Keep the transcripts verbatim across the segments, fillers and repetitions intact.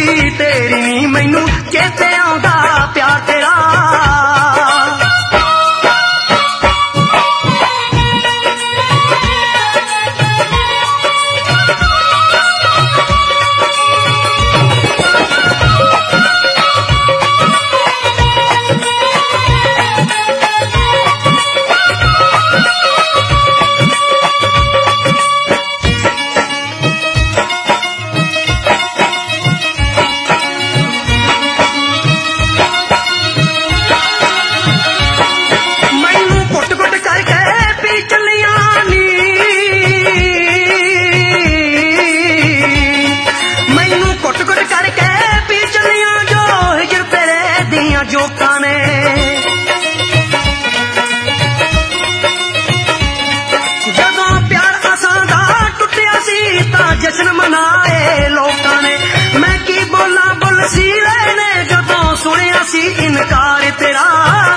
मुंदरी तेरी नी मैनू चेते आउंदा प्यार तेरा। जोकां ने जदों प्यार असां दा टुटिया सी तां जश्न मनाए लोकां ने। मैं की बोला बुल सी ने जदों सुनिया सी इनकार तेरा।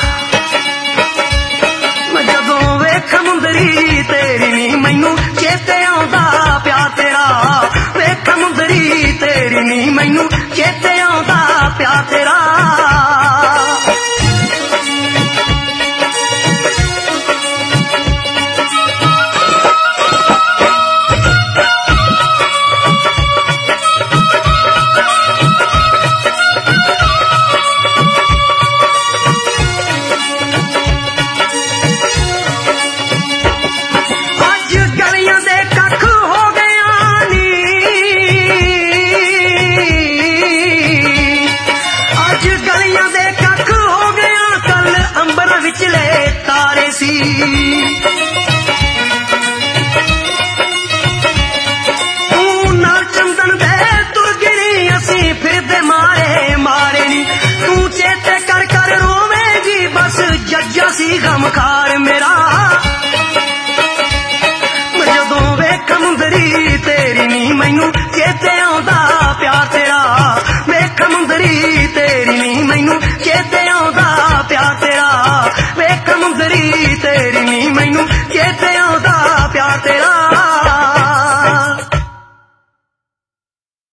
जदों वेख मुंदरी तेरी नी मैनू चेते आउंदा प्यार तेरा। वेख मुंदरी तेरी नी मैनू चेते आउंदा प्यार तेरा। तू नाल चंदन दे तुर गिरी असी फिरदे मारे मारे नी। तू चेते कर कर रोवेगी बस जज्जा सी गमखार मेरा। जदों वेख मुंदरी तेरी नी मैनू चेते आउंदा प्यार तेरा। वेख मुंदरी तेरी नी मैनू चेते आउंदा प्यार तेरा। वेख मुंदरी तेरी नी मैनू चेते आउंदा प्यार तेरा।